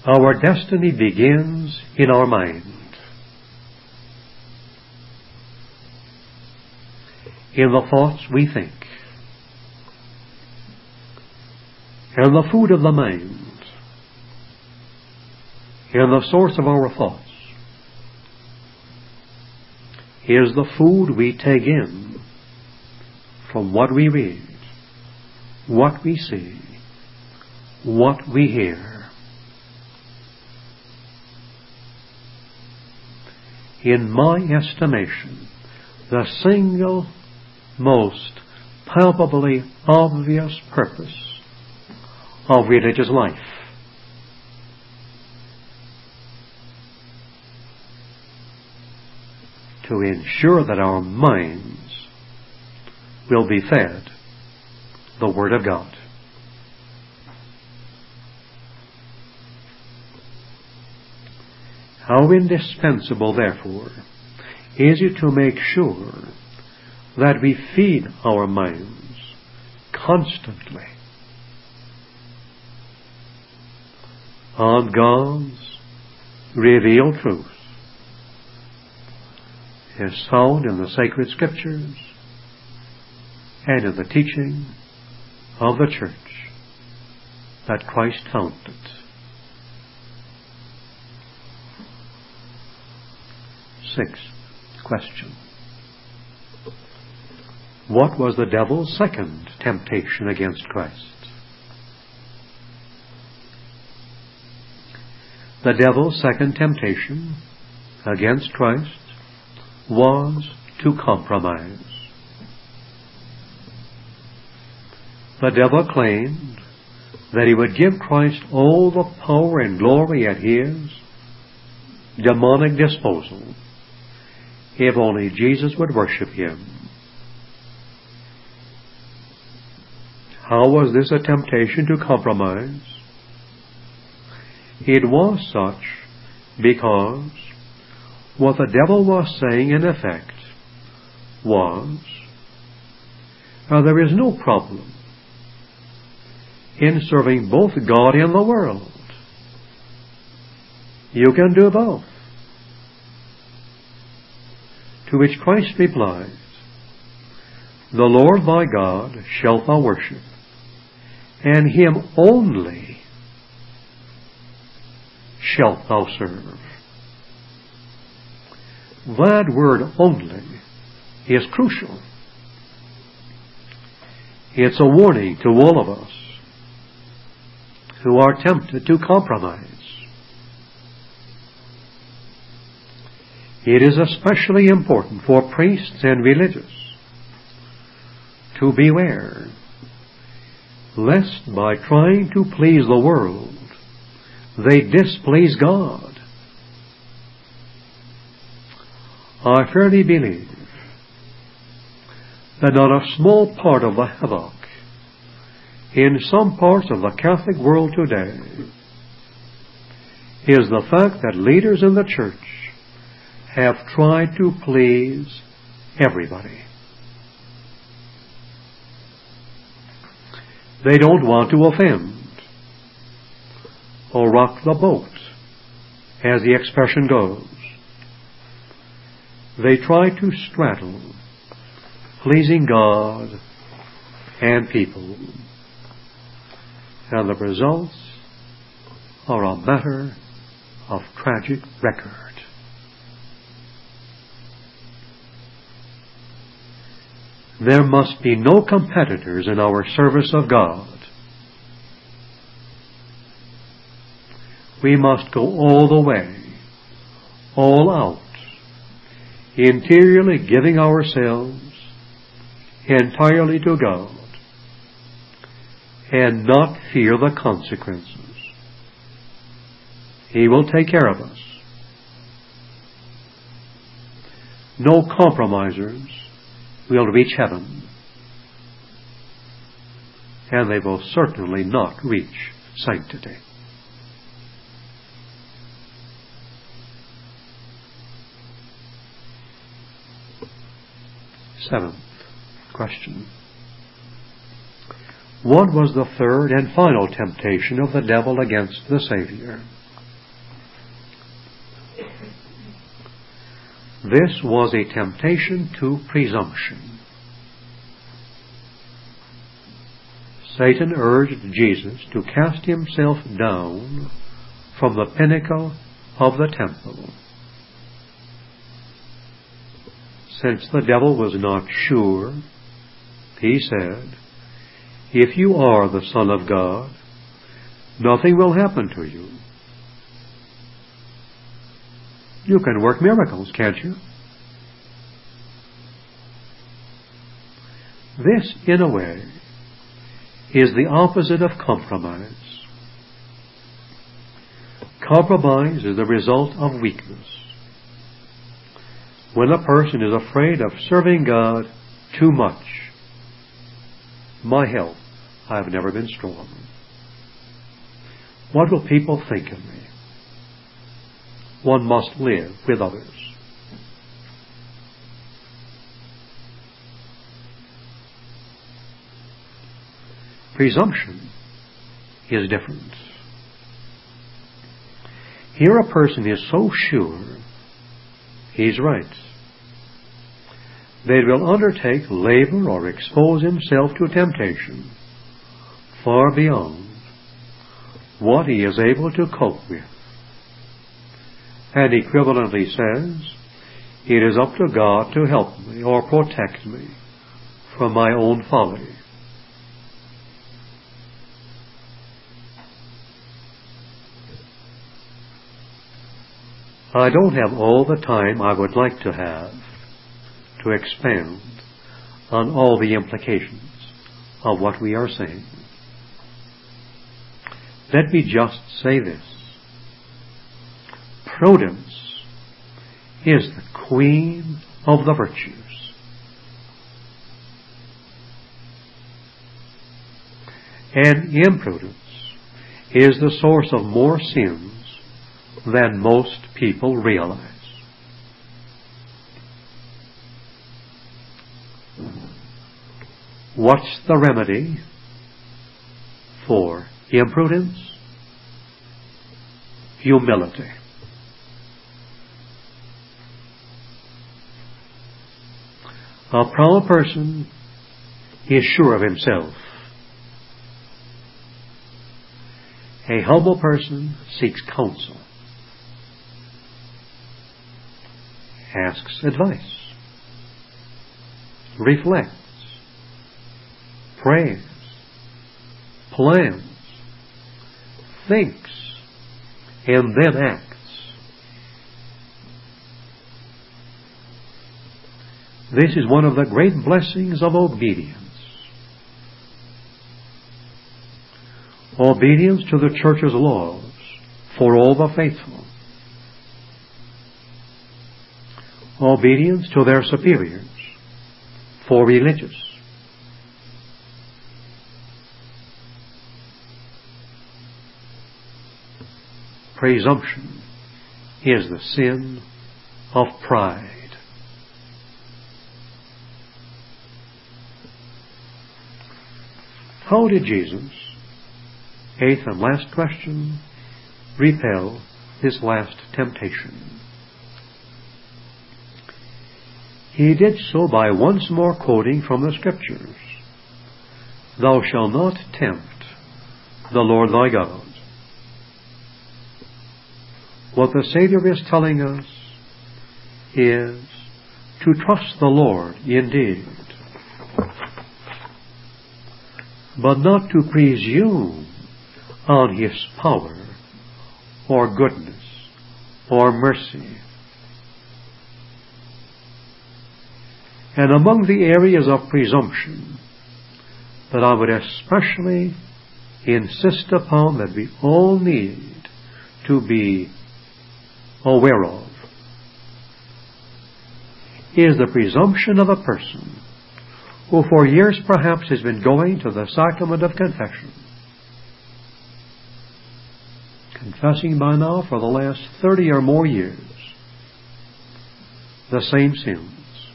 Our destiny begins in our mind. In the thoughts we think. And the food of the mind. And the source of our thoughts is the food we take in from what we read, what we see, what we hear. In my estimation, the single most palpably obvious purpose of religious life to ensure that our minds will be fed the Word of God. How indispensable, therefore, is it to make sure that we feed our minds constantly on God's revealed truth as found in the sacred Scriptures and in the teaching of the church that Christ founded. Sixth question. What was the devil's second temptation against Christ? The devil's second temptation against Christ was to compromise. The devil claimed that he would give Christ all the power and glory at his demonic disposal if only Jesus would worship him. How was this a temptation to compromise? It was such because what the devil was saying in effect was, there is no problem in serving both God and the world. You can do both. To which Christ replies, the Lord thy God shalt thou worship, and him only shalt thou serve. That word only is crucial. It's a warning to all of us who are tempted to compromise. It is especially important for priests and religious to beware lest by trying to please the world they displease God. I firmly believe that not a small part of the havoc in some parts of the Catholic world today is the fact that leaders in the church have tried to please everybody. They don't want to offend or rock the boat, as the expression goes. They try to straddle pleasing God and people, and the results are a matter of tragic record. There must be no competitors in our service of God. We must go all the way, all out, interiorly giving ourselves entirely to God, and not fear the consequences. He will take care of us. No compromisers will reach heaven, and they will certainly not reach sanctity. Seventh question. What was the third and final temptation of the devil against the Savior? This was a temptation to presumption. Satan urged Jesus to cast himself down from the pinnacle of the temple. Since the devil was not sure, he said, "If you are the Son of God, nothing will happen to you. You can work miracles, can't you?" This, in a way, is the opposite of compromise. Compromise is the result of weakness. When a person is afraid of serving God too much, my health, I've never been strong. What will people think of me? One must live with others. Presumption is different. Here a person is so sure he's right that he will undertake labor or expose himself to temptation far beyond what he is able to cope with. And equivalently says, it is up to God to help me or protect me from my own folly. I don't have all the time I would like to have to expand on all the implications of what we are saying. Let me just say this. Prudence is the queen of the virtues. And imprudence is the source of more sins than most people realize. What's the remedy for imprudence? Humility. A proud person is sure of himself. A humble person seeks counsel, asks advice, reflects, prays, plans, thinks, and then acts. This is one of the great blessings of obedience. Obedience to the church's laws for all the faithful. Obedience to their superiors for religious. Presumption is the sin of pride. How did Jesus, eighth and last question, repel this last temptation? He did so by once more quoting from the Scriptures, "Thou shalt not tempt the Lord thy God." What the Savior is telling us is to trust the Lord indeed, but not to presume on His power or goodness or mercy. And among the areas of presumption that I would especially insist upon that we all need to be aware of is the presumption of a person who for years perhaps has been going to the sacrament of confession, confessing by now for the last 30 or more years the same sins,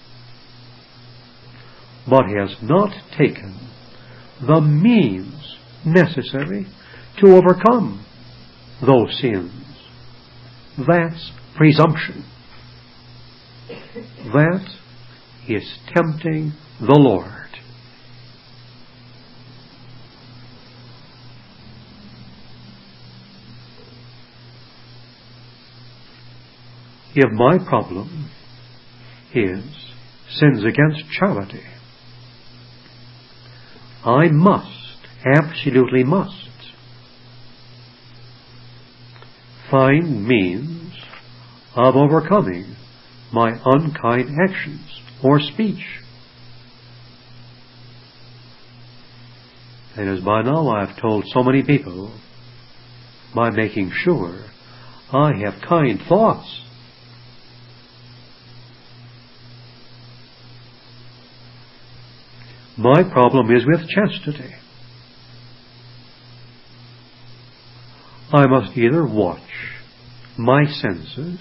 but has not taken the means necessary to overcome those sins. That's presumption. That is tempting the Lord. If my problem is sins against charity, I absolutely must, find means of overcoming my unkind actions or speech. And as by now I've told so many people, by making sure I have kind thoughts. My problem is with chastity. I must either watch my senses,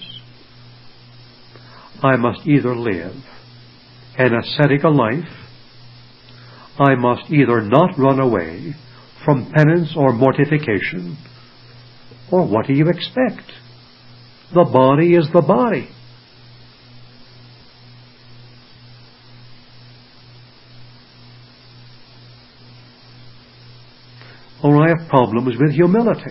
I must either live an ascetic life, I must either not run away from penance or mortification, or what do you expect? The body is the body. Or I have problems with humility.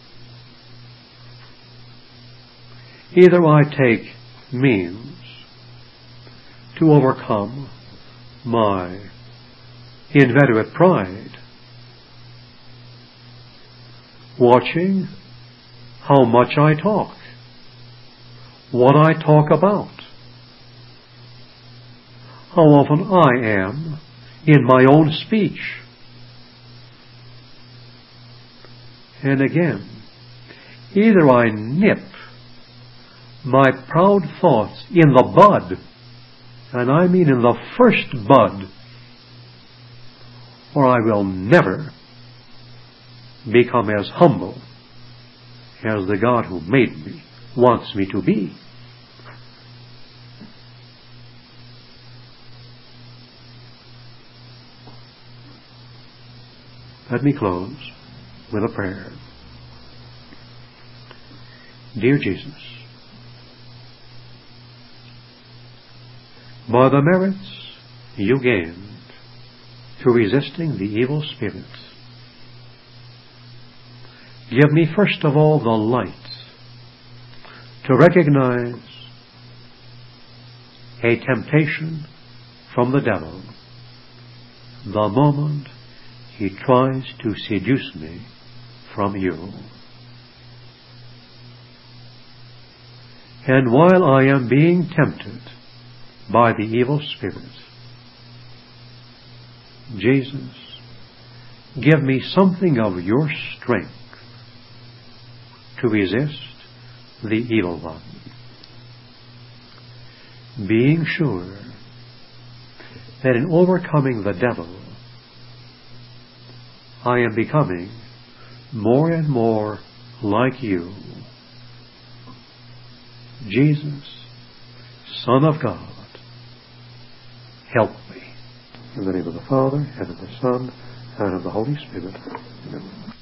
Either I take means to overcome my inveterate pride, watching how much I talk, what I talk about, how often I am in my own speech. And again, either I nip my proud thoughts in the bud, and I mean in the first bud, or I will never become as humble as the God who made me wants me to be. Let me close with a prayer. Dear Jesus, by the merits you gained through resisting the evil spirit, give me first of all the light to recognize a temptation from the devil the moment he tries to seduce me from you. And while I am being tempted by the evil spirit, Jesus, give me something of your strength to resist the evil one, being sure that in overcoming the devil, I am becoming more and more like you. Jesus, Son of God, help me. In the name of the Father, and of the Son, and of the Holy Spirit. Amen.